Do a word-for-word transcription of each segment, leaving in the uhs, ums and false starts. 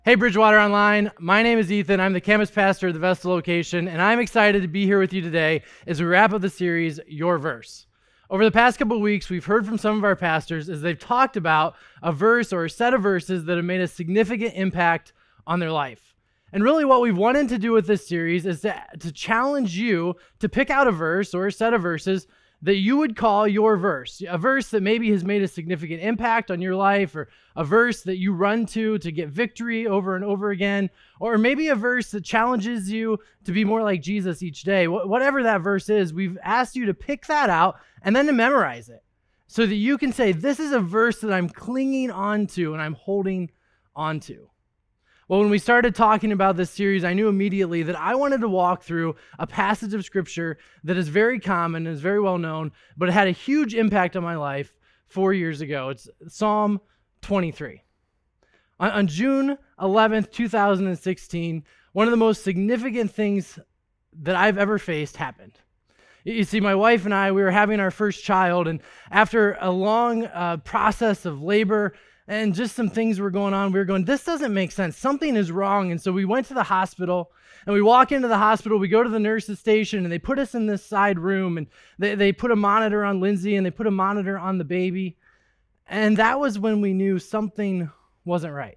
Hey, Bridgewater Online. My name is Ethan. I'm the campus pastor at the Vesta location, and I'm excited to be here with you today as we wrap up the series, Your Verse. Over the past couple of weeks, we've heard from some of our pastors as they've talked about a verse or a set of verses that have made a significant impact on their life. And really what we've wanted to do with this series is to, to challenge you to pick out a verse or a set of verses that you would call your verse, a verse that maybe has made a significant impact on your life, or a verse that you run to to get victory over and over again, or maybe a verse that challenges you to be more like Jesus each day. Wh- whatever that verse is, we've asked you to pick that out and then to memorize it so that you can say, this is a verse that I'm clinging onto and I'm holding onto. Well, when we started talking about this series, I knew immediately that I wanted to walk through a passage of scripture that is very common and is very well known, but it had a huge impact on my life four years ago. It's Psalm twenty-three. On, on June eleventh, two thousand sixteen, one of the most significant things that I've ever faced happened. You see, my wife and I, we were having our first child, and after a long uh, process of labor and just some things were going on, we were going, this doesn't make sense. Something is wrong. And so we went to the hospital, and we walk into the hospital, we go to the nurse's station, and they put us in this side room, and they, they put a monitor on Lindsay, and they put a monitor on the baby. And that was when we knew something wasn't right.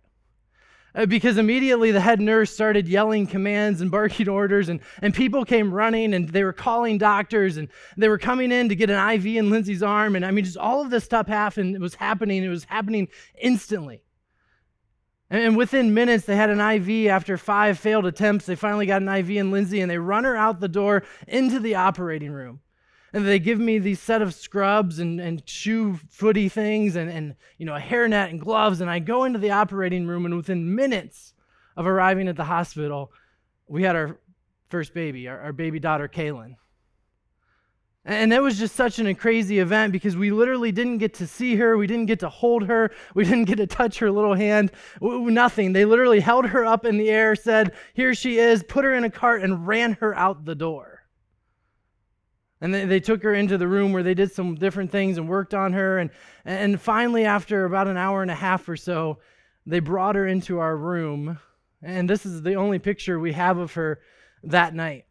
Because immediately the head nurse started yelling commands and barking orders, and, and people came running, and they were calling doctors, and they were coming in to get an I V in Lindsay's arm. And I mean, just all of this stuff happened. It was happening. It was happening instantly. And, and within minutes, they had an I V. After five failed attempts, they finally got an I V in Lindsay, and they run her out the door into the operating room. And they give me these set of scrubs and, and shoe footy things and, and you know a hairnet and gloves. And I go into the operating room, and within minutes of arriving at the hospital, we had our first baby, our, our baby daughter, Kaylin. And it was just such an, a crazy event because we literally didn't get to see her. We didn't get to hold her. We didn't get to touch her little hand. W- nothing. They literally held her up in the air, said, here she is, put her in a cart, and ran her out the door. And they, they took her into the room where they did some different things and worked on her. And, and finally, after about an hour and a half or so, they brought her into our room. And this is the only picture we have of her that night.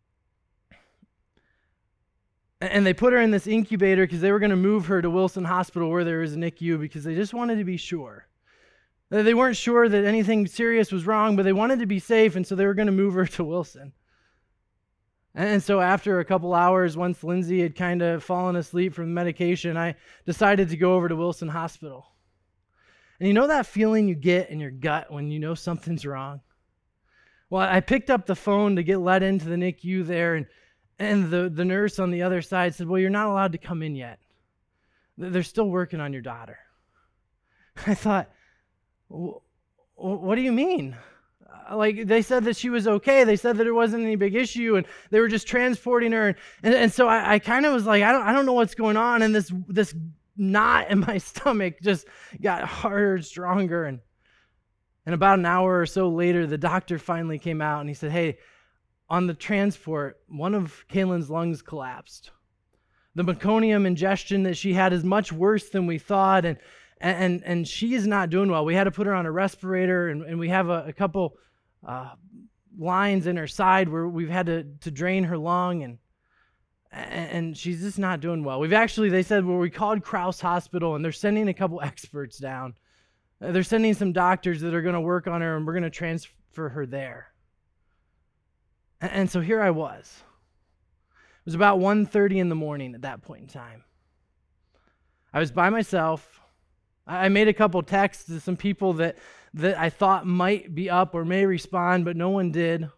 And they put her in this incubator because they were going to move her to Wilson Hospital where there was an N I C U because they just wanted to be sure. They weren't sure that anything serious was wrong, but they wanted to be safe, and so they were going to move her to Wilson. And so after a couple hours, once Lindsay had kind of fallen asleep from medication, I decided to go over to Wilson Hospital. And you know that feeling you get in your gut when you know something's wrong? Well, I picked up the phone to get let into the N I C U there, and, and the, the nurse on the other side said, well, you're not allowed to come in yet. They're still working on your daughter. I thought, what do you mean? Like, they said that she was okay. They said that there wasn't any big issue, and they were just transporting her. And, and, and so I, I kind of was like, I don't I don't know what's going on. And this this knot in my stomach just got harder, stronger. And, and about an hour or so later, the doctor finally came out, and he said, hey, on the transport, one of Kaylin's lungs collapsed. The meconium ingestion that she had is much worse than we thought, and and and she is not doing well. We had to put her on a respirator, and, and we have a, a couple uh, lines in her side where we've had to, to drain her lung, and and she's just not doing well. We've actually, they said, well, we called Crouse Hospital, and they're sending a couple experts down. They're sending some doctors that are going to work on her, and we're going to transfer her there. And, and so here I was. It was about one thirty in the morning at that point in time. I was by myself. I made a couple texts to some people that, that I thought might be up or may respond, but no one did.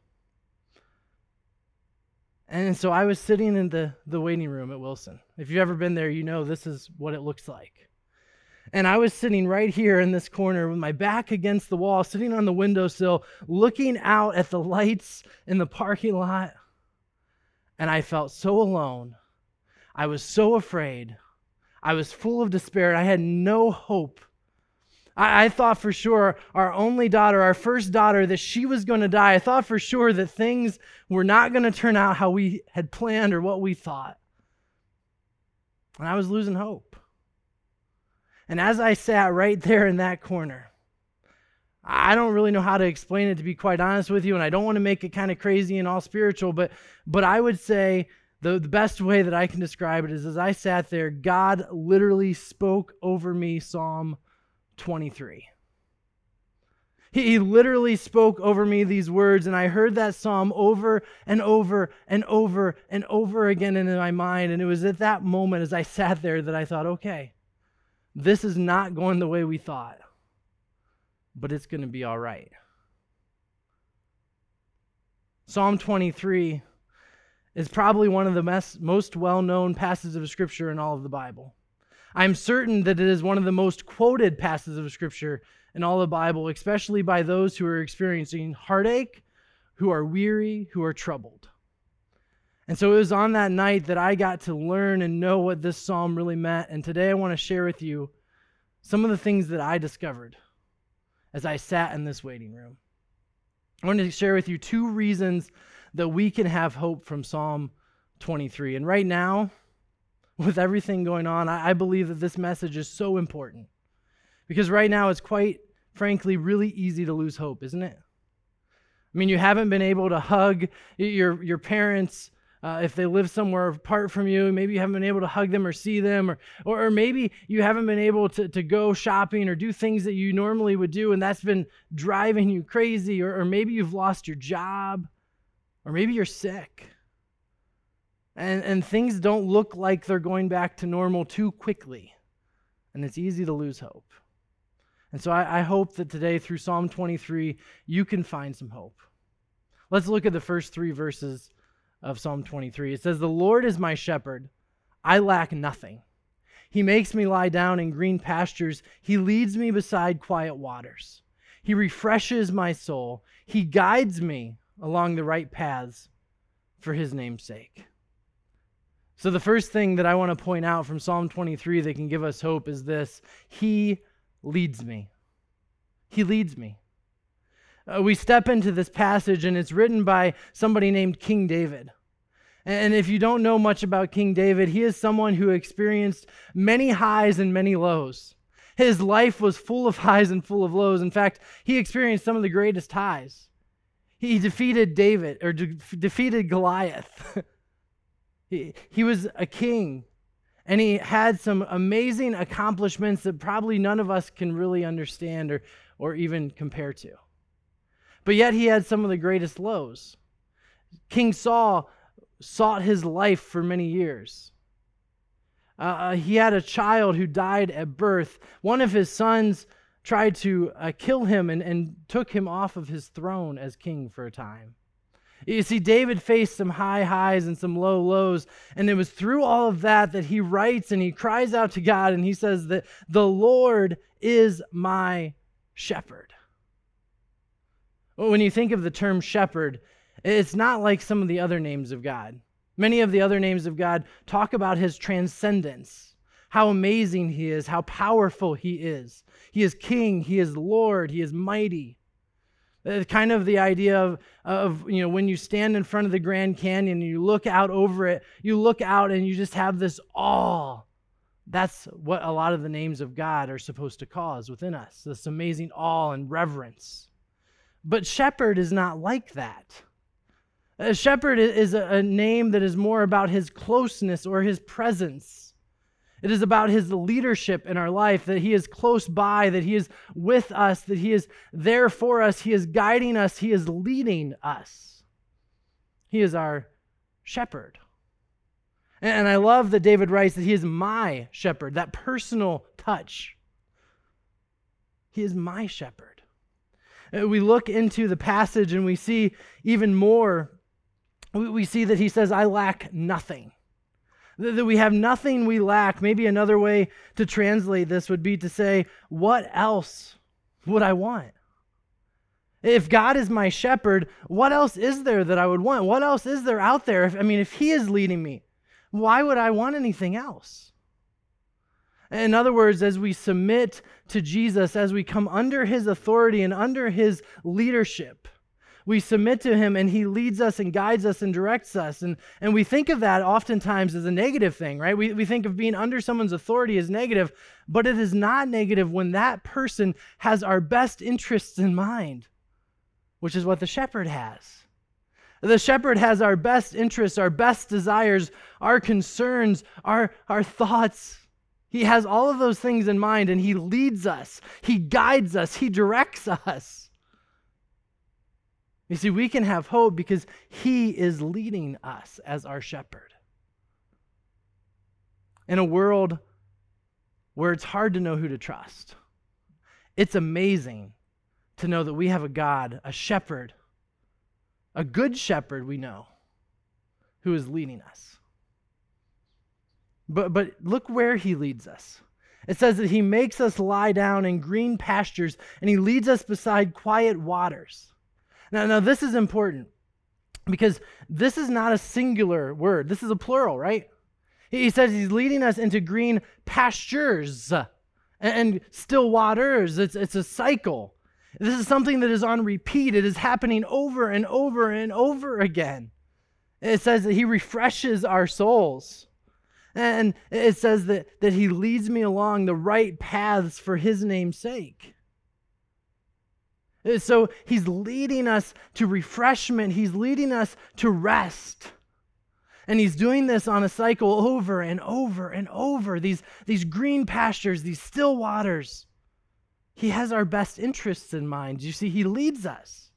And so I was sitting in the, the waiting room at Wilson. If you've ever been there, you know this is what it looks like. And I was sitting right here in this corner with my back against the wall, sitting on the windowsill, looking out at the lights in the parking lot. And I felt so alone. I was so afraid. I was full of despair. I had no hope. I, I thought for sure our only daughter, our first daughter, that she was going to die. I thought for sure that things were not going to turn out how we had planned or what we thought. And I was losing hope. And as I sat right there in that corner, I don't really know how to explain it, to be quite honest with you, and I don't want to make it kind of crazy and all spiritual, but but I would say the, the best way that I can describe it is as I sat there, God literally spoke over me Psalm twenty-three. He, he literally spoke over me these words, and I heard that psalm over and over and over and over again in my mind, and it was at that moment as I sat there that I thought, okay, this is not going the way we thought, but it's going to be all right. Psalm twenty-three is probably one of the mes- most well-known passages of Scripture in all of the Bible. I'm certain that it is one of the most quoted passages of Scripture in all the Bible, especially by those who are experiencing heartache, who are weary, who are troubled. And so it was on that night that I got to learn and know what this psalm really meant, and today I want to share with you some of the things that I discovered as I sat in this waiting room. I want to share with you two reasons that we can have hope from Psalm twenty-three. And right now, with everything going on, I believe that this message is so important. Because right now it's quite frankly really easy to lose hope, isn't it? I mean, you haven't been able to hug your, your parents uh, if they live somewhere apart from you. Maybe you haven't been able to hug them or see them, or or, or maybe you haven't been able to, to go shopping or do things that you normally would do, and that's been driving you crazy, or, or maybe you've lost your job, or maybe you're sick. And, and things don't look like they're going back to normal too quickly, and it's easy to lose hope. And so I, I hope that today through Psalm twenty-three, you can find some hope. Let's look at the first three verses of Psalm twenty-three. It says, "The Lord is my shepherd. I lack nothing. He makes me lie down in green pastures. He leads me beside quiet waters. He refreshes my soul. He guides me along the right paths for his name's sake." So the first thing that I want to point out from Psalm twenty-three that can give us hope is this: He leads me. He leads me. Uh, we step into this passage, and it's written by somebody named King David. And if you don't know much about King David, he is someone who experienced many highs and many lows. His life was full of highs and full of lows. In fact, he experienced some of the greatest highs. He defeated David, or de- defeated Goliath. he, he was a king. And he had some amazing accomplishments that probably none of us can really understand or, or even compare to. But yet he had some of the greatest lows. King Saul sought his life for many years. Uh, he had a child who died at birth. One of his sons tried to uh, kill him and, and took him off of his throne as king for a time. You see, David faced some high highs and some low lows, and it was through all of that that he writes and he cries out to God, and he says that the Lord is my shepherd. When you think of the term shepherd, it's not like some of the other names of God. Many of the other names of God talk about his transcendence, how amazing he is, how powerful he is. He is king, he is Lord, he is mighty. Uh, kind of the idea of, of, you know, when you stand in front of the Grand Canyon and you look out over it, you look out and you just have this awe. That's what a lot of the names of God are supposed to cause within us, this amazing awe and reverence. But shepherd is not like that. A shepherd is a, a name that is more about his closeness or his presence. It is about his leadership in our life, that he is close by, that he is with us, that he is there for us, he is guiding us, he is leading us. He is our shepherd. And I love that David writes that he is my shepherd, that personal touch. He is my shepherd. We look into the passage and we see even more. We see that he says, I lack nothing. That we have nothing we lack. Maybe another way to translate this would be to say, what else would I want? If God is my shepherd, what else is there that I would want? What else is there out there? If, I mean, if he is leading me, why would I want anything else? In other words, as we submit to Jesus, as we come under his authority and under his leadership, we submit to him and he leads us and guides us and directs us. And, and we think of that oftentimes as a negative thing, right? We, we think of being under someone's authority as negative, but it is not negative when that person has our best interests in mind, which is what the shepherd has. The shepherd has our best interests, our best desires, our concerns, our, our thoughts. He has all of those things in mind, and he leads us. He guides us. He directs us. You see, we can have hope because he is leading us as our shepherd. In a world where it's hard to know who to trust, it's amazing to know that we have a God, a shepherd, a good shepherd we know, who is leading us. But but look where he leads us. It says that he makes us lie down in green pastures and he leads us beside quiet waters. Now, now this is important because this is not a singular word. This is a plural, right? He says he's leading us into green pastures and, and still waters. It's, it's a cycle. This is something that is on repeat. It is happening over and over and over again. It says that he refreshes our souls. And it says that, that he leads me along the right paths for his name's sake. So he's leading us to refreshment. He's leading us to rest. And he's doing this on a cycle over and over and over. These, these green pastures, these still waters. He has our best interests in mind. You see, he leads us.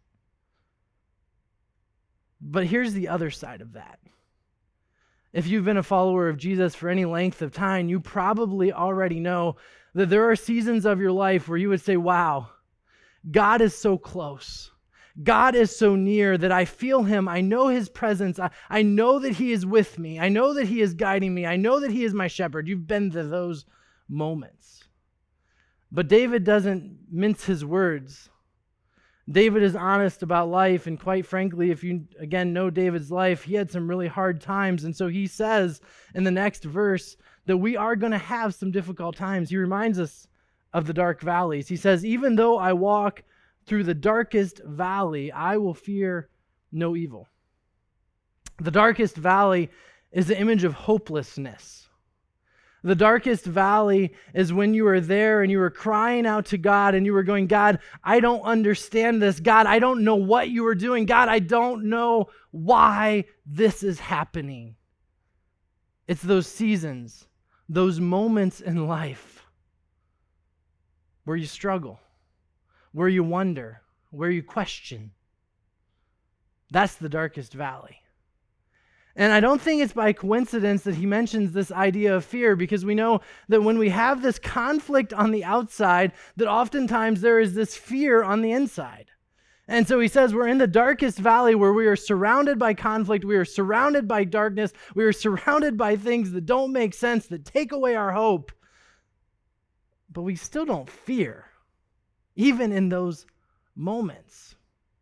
But here's the other side of that. If you've been a follower of Jesus for any length of time, you probably already know that there are seasons of your life where you would say, wow, God is so close. God is so near that I feel him. I know his presence. I, I know that he is with me. I know that he is guiding me. I know that he is my shepherd. You've been to those moments. But David doesn't mince his words. David is honest about life, and quite frankly, if you, again, know David's life, he had some really hard times, and so he says in the next verse that we are going to have some difficult times. He reminds us of the dark valleys. He says, even though I walk through the darkest valley, I will fear no evil. The darkest valley is the image of hopelessness. The darkest valley is when you are there and you are crying out to God and you are going, God, I don't understand this. God, I don't know what you are doing. God, I don't know why this is happening. It's those seasons, those moments in life where you struggle, where you wonder, where you question. That's the darkest valley. And I don't think it's by coincidence that he mentions this idea of fear, because we know that when we have this conflict on the outside, that oftentimes there is this fear on the inside. And so he says we're in the darkest valley where we are surrounded by conflict, we are surrounded by darkness, we are surrounded by things that don't make sense, that take away our hope. But we still don't fear, even in those moments.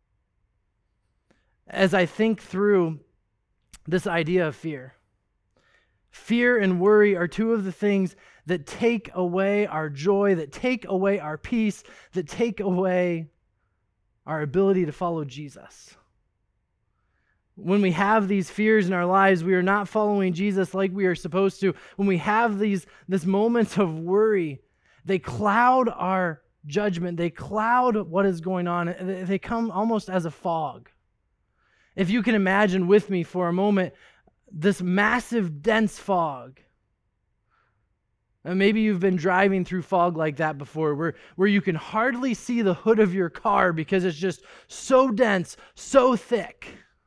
As I think through this idea of fear. Fear and worry are two of the things that take away our joy, that take away our peace, that take away our ability to follow Jesus. When we have these fears in our lives, we are not following Jesus like we are supposed to. When we have these this moments of worry, they cloud our judgment. They cloud what is going on. They come almost as a fog. If you can imagine with me for a moment this massive, dense fog. And maybe you've been driving through fog like that before, where, where you can hardly see the hood of your car because it's just so dense, so thick.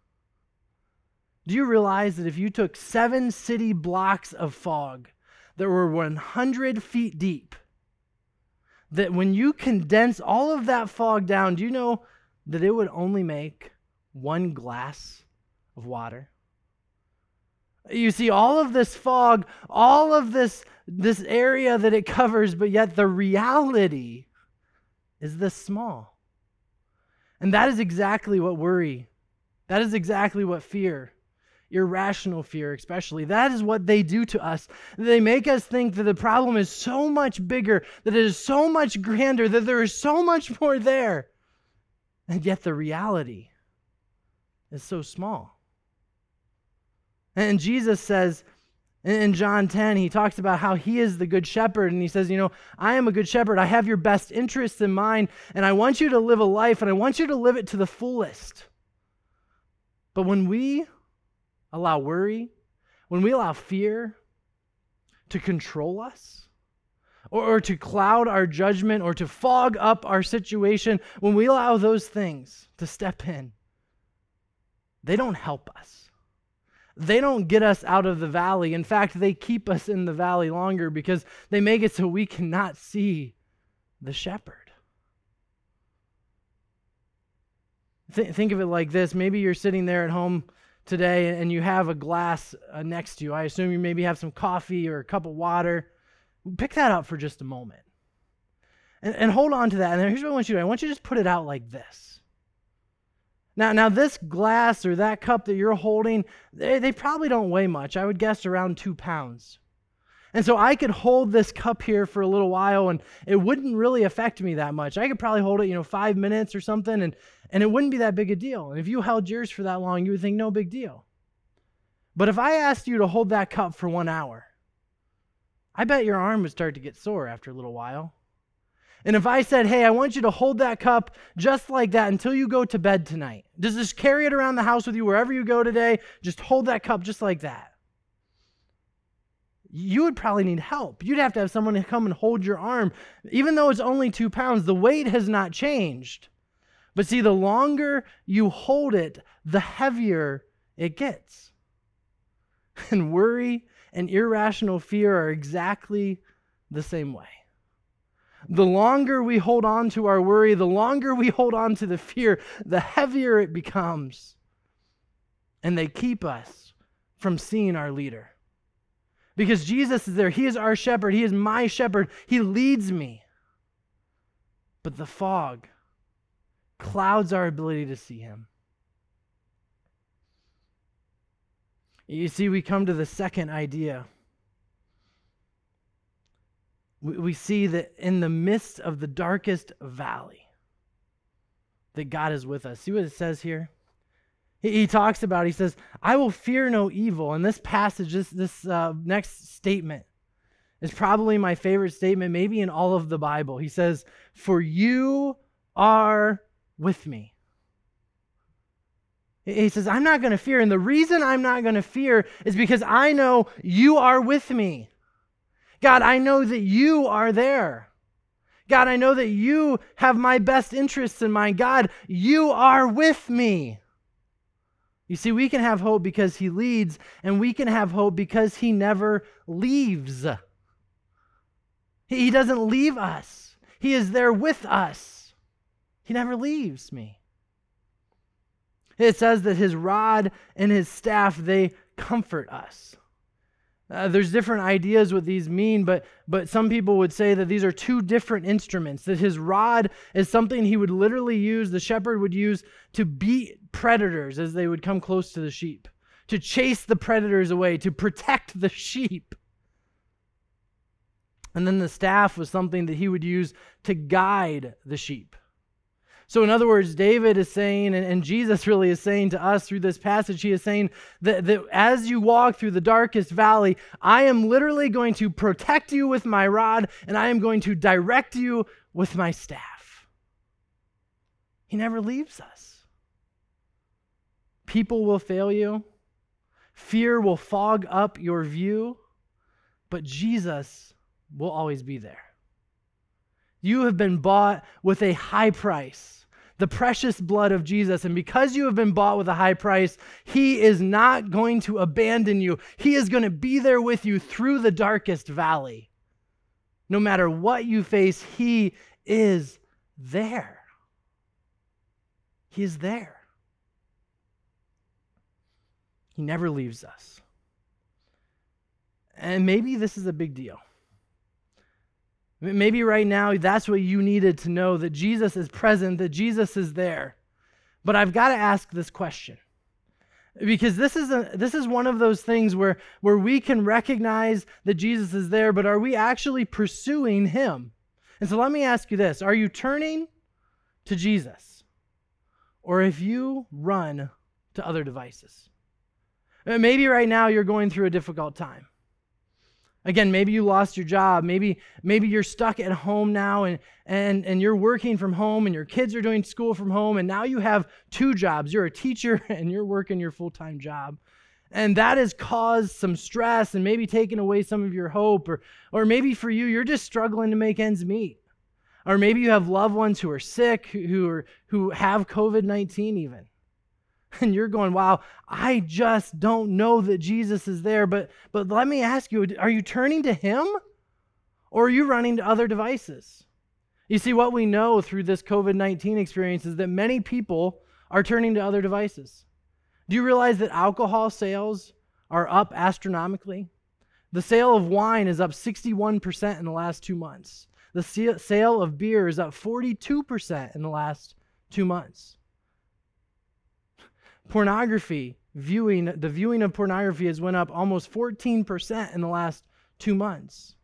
Do you realize that if you took seven city blocks of fog that were one hundred feet deep, that when you condense all of that fog down, do you know that it would only make one glass of water? You see all of this fog, all of this, this area that it covers, but yet the reality is this small. And that is exactly what worry, that is exactly what fear, irrational fear especially, that is what they do to us. They make us think that the problem is so much bigger, that it is so much grander, that there is so much more there. And yet the reality is so small. And Jesus says in John ten, he talks about how he is the good shepherd, and he says, you know, I am a good shepherd. I have your best interests in mind, and I want you to live a life, and I want you to live it to the fullest. But when we allow worry, when we allow fear to control us, or, or to cloud our judgment, or to fog up our situation, when we allow those things to step in, they don't help us. They don't get us out of the valley. In fact, they keep us in the valley longer because they make it so we cannot see the shepherd. Th- think of it like this. Maybe you're sitting there at home today and you have a glass uh, next to you. I assume you maybe have some coffee or a cup of water. Pick that up for just a moment. And, and hold on to that. And here's what I want you to do. I want you to just put it out like this. Now, now this glass or that cup that you're holding, they, they probably don't weigh much. I would guess around two pounds. And so I could hold this cup here for a little while and it wouldn't really affect me that much. I could probably hold it, you know, five minutes or something and, and it wouldn't be that big a deal. And if you held yours for that long, you would think no big deal. But if I asked you to hold that cup for one hour, I bet your arm would start to get sore after a little while. And if I said, hey, I want you to hold that cup just like that until you go to bed tonight. Just, just carry it around the house with you wherever you go today. Just hold that cup just like that. You would probably need help. You'd have to have someone to come and hold your arm. Even though it's only two pounds, the weight has not changed. But see, the longer you hold it, the heavier it gets. And worry and irrational fear are exactly the same way. The longer we hold on to our worry, the longer we hold on to the fear, the heavier it becomes. And they keep us from seeing our leader. Because Jesus is there. He is our shepherd. He is my shepherd. He leads me. But the fog clouds our ability to see him. You see, we come to the second idea. We see that in the midst of the darkest valley, that God is with us. See what it says here? He, he talks about, he says, I will fear no evil. And this passage, this, this uh, next statement is probably my favorite statement, maybe in all of the Bible. He says, for you are with me. He says, I'm not going to fear. And the reason I'm not going to fear is because I know you are with me. God, I know that you are there. God, I know that you have my best interests in mind. God, you are with me. You see, we can have hope because he leads, and we can have hope because he never leaves. He doesn't leave us. He is there with us. He never leaves me. It says that his rod and his staff, they comfort us. Uh, there's different ideas what these mean, but but some people would say that these are two different instruments, that his rod is something he would literally use, the shepherd would use to beat predators as they would come close to the sheep, to chase the predators away, to protect the sheep. And then the staff was something that he would use to guide the sheep. So in other words, David is saying, and, and Jesus really is saying to us through this passage, he is saying that, that as you walk through the darkest valley, I am literally going to protect you with my rod, and I am going to direct you with my staff. He never leaves us. People will fail you. Fear will fog up your view, but Jesus will always be there. You have been bought with a high price, the precious blood of Jesus. And because you have been bought with a high price, he is not going to abandon you. He is going to be there with you through the darkest valley. No matter what you face, he is there. He is there. He never leaves us. And maybe this is a big deal. Maybe right now that's what you needed to know, that Jesus is present, that Jesus is there. But I've got to ask this question. Because this is a, this is one of those things where, where we can recognize that Jesus is there, but are we actually pursuing him? And so let me ask you this. Are you turning to Jesus? Or have you run to other devices. Uh, Maybe right now you're going through a difficult time. Again, maybe you lost your job. Maybe maybe you're stuck at home now and, and, and you're working from home and your kids are doing school from home and now you have two jobs. You're a teacher and you're working your full-time job. And that has caused some stress and maybe taken away some of your hope. Or, or maybe for you, you're just struggling to make ends meet. Or maybe you have loved ones who are sick, who, are, who have covid nineteen even. And you're going, wow, I just don't know that Jesus is there. But, but let me ask you, are you turning to him or are you running to other devices? You see, what we know through this covid nineteen experience is that many people are turning to other devices. Do you realize that alcohol sales are up astronomically? The sale of wine is up sixty-one percent in the last two months. The sale of beer is up forty-two percent in the last two months. Pornography, viewing, the viewing of pornography has went up almost fourteen percent in the last two months.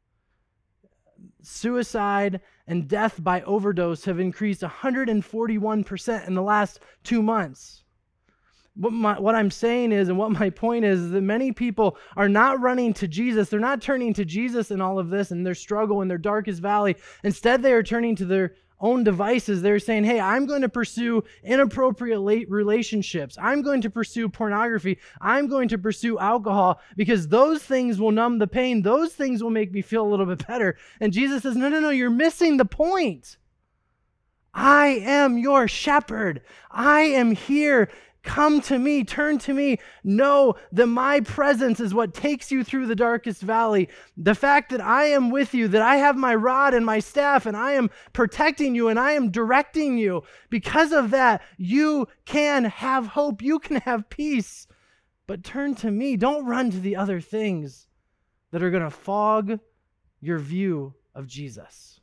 Suicide and death by overdose have increased one hundred forty-one percent in the last two months. What, my, what I'm saying is, and what my point is, is that many people are not running to Jesus. They're not turning to Jesus in all of this and their struggle in their darkest valley. Instead, they are turning to their own devices. They're saying, hey, I'm going to pursue inappropriate relationships. I'm going to pursue pornography. I'm going to pursue alcohol because those things will numb the pain. Those things will make me feel a little bit better. And Jesus says, no, no, no, you're missing the point. I am your shepherd. I am here. Come to me, turn to me. Know that my presence is what takes you through the darkest valley. The fact that I am with you, that I have my rod and my staff, and I am protecting you and I am directing you. Because of that, you can have hope. You can have peace. But turn to me. Don't run to the other things that are going to fog your view of Jesus.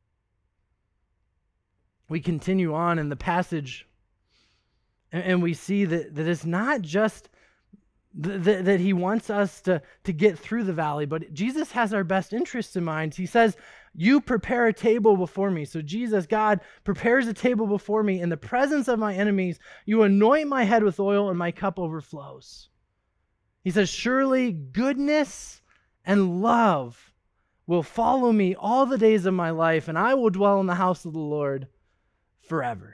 We continue on in the passage. And we see that, that it's not just th- th- that he wants us to, to get through the valley, but Jesus has our best interests in mind. He says, you prepare a table before me. So Jesus, God, prepares a table before me in the presence of my enemies. You anoint my head with oil and my cup overflows. He says, surely goodness and love will follow me all the days of my life, and I will dwell in the house of the Lord forever.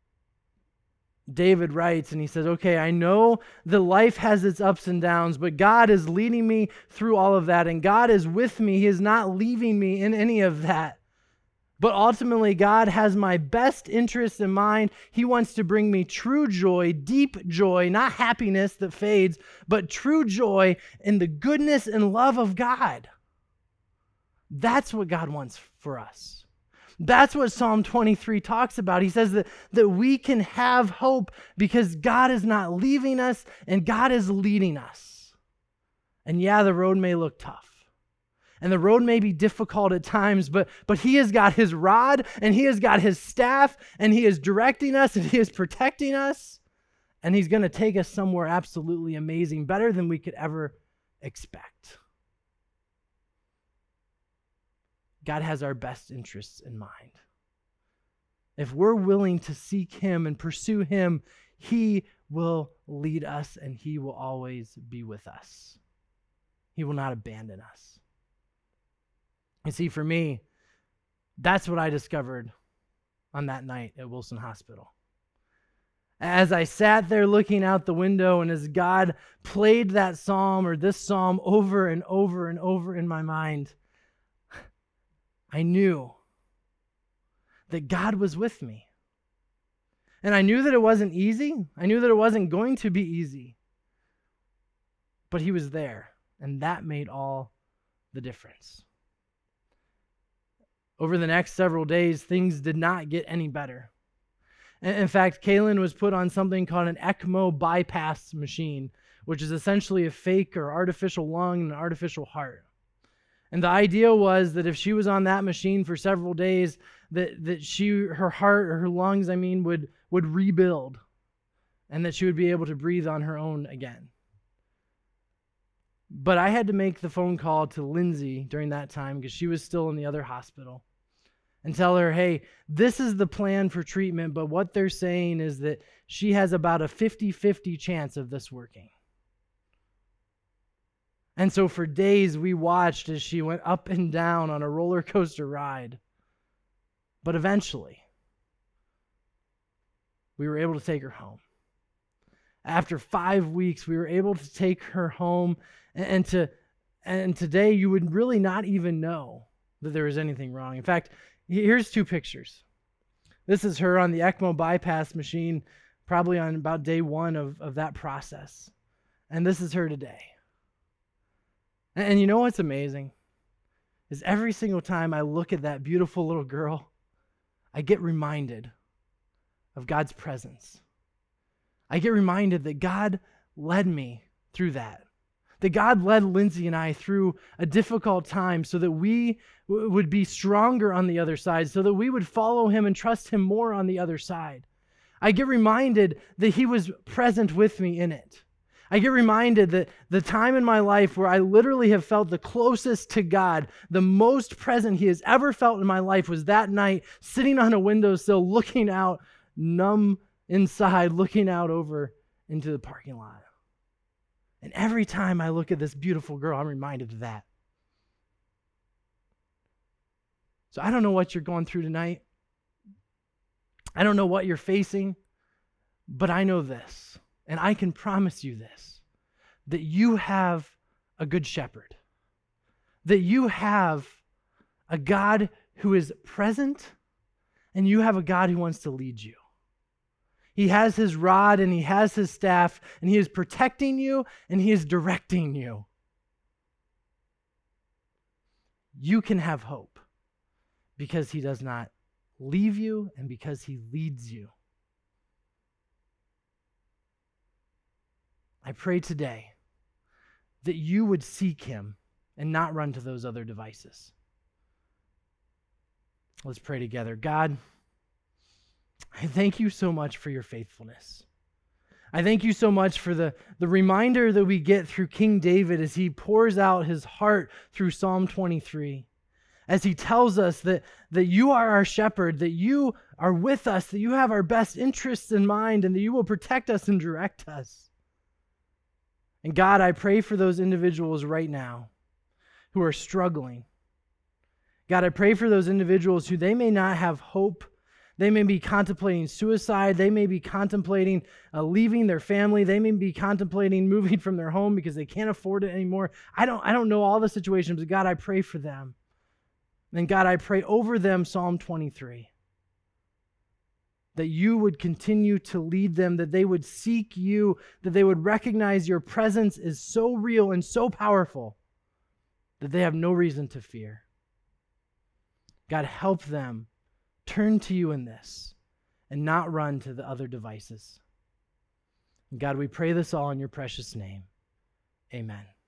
David writes and he says, okay, I know that life has its ups and downs, but God is leading me through all of that, and God is with me. He is not leaving me in any of that. But ultimately, God has my best interests in mind. He wants to bring me true joy, deep joy, not happiness that fades, but true joy in the goodness and love of God. That's what God wants for us. That's what Psalm twenty-three talks about. He says that, that we can have hope because God is not leaving us and God is leading us. And yeah, the road may look tough. And the road may be difficult at times, but, but he has got his rod and he has got his staff and he is directing us and he is protecting us. And he's going to take us somewhere absolutely amazing, better than we could ever expect. God has our best interests in mind. If we're willing to seek him and pursue him, he will lead us and he will always be with us. He will not abandon us. You see, for me, that's what I discovered on that night at Wilson Hospital. As I sat there looking out the window and as God played that psalm or this psalm over and over and over in my mind, I knew that God was with me. And I knew that it wasn't easy. I knew that it wasn't going to be easy. But he was there, and that made all the difference. Over the next several days, things did not get any better. In fact, Kaylin was put on something called an ECMO bypass machine, which is essentially a fake or artificial lung and an artificial heart. And the idea was that if she was on that machine for several days, that, that she, her heart or her lungs, I mean, would, would rebuild and that she would be able to breathe on her own again. But I had to make the phone call to Lindsay during that time because she was still in the other hospital. and tell her, hey, this is the plan for treatment, but what they're saying is that she has about a fifty-fifty chance of this working. And so for days we watched as she went up and down on a roller coaster ride. But eventually, we were able to take her home. After five weeks, we were able to take her home, and, and to and today you would really not even know that there was anything wrong. In fact, here's two pictures. This is her on the ECMO bypass machine, probably on about day one of, of that process. And this is her today. And, and you know what's amazing? Is every single time I look at that beautiful little girl, I get reminded of God's presence. I get reminded that God led me through that. That God led Lindsay and I through a difficult time so that we w- would be stronger on the other side, so that we would follow him and trust him more on the other side. I get reminded that he was present with me in it. I get reminded that the time in my life where I literally have felt the closest to God, the most present he has ever felt in my life, was that night sitting on a windowsill, looking out, numb inside, looking out over into the parking lot. And every time I look at this beautiful girl, I'm reminded of that. So I don't know what you're going through tonight. I don't know what you're facing, but I know this, and I can promise you this, that you have a good shepherd, that you have a God who is present, and you have a God who wants to lead you. He has his rod and he has his staff, and he is protecting you and he is directing you. You can have hope because he does not leave you and because he leads you. I pray today that you would seek him and not run to those other devices. Let's pray together. God, I thank you so much for your faithfulness. I thank you so much for the, the reminder that we get through King David as he pours out his heart through Psalm twenty-three, as he tells us that, that you are our shepherd, that you are with us, that you have our best interests in mind, and that you will protect us and direct us. And God, I pray for those individuals right now who are struggling. God, I pray for those individuals who they may not have hope. They may be contemplating suicide. They may be contemplating uh, leaving their family. They may be contemplating moving from their home because they can't afford it anymore. I don't, I don't know all the situations, but God, I pray for them. And God, I pray over them Psalm twenty-three, that you would continue to lead them, that they would seek you, that they would recognize your presence is so real and so powerful that they have no reason to fear. God, help them turn to you in this and not run to the other devices. And God, we pray this all in your precious name. Amen.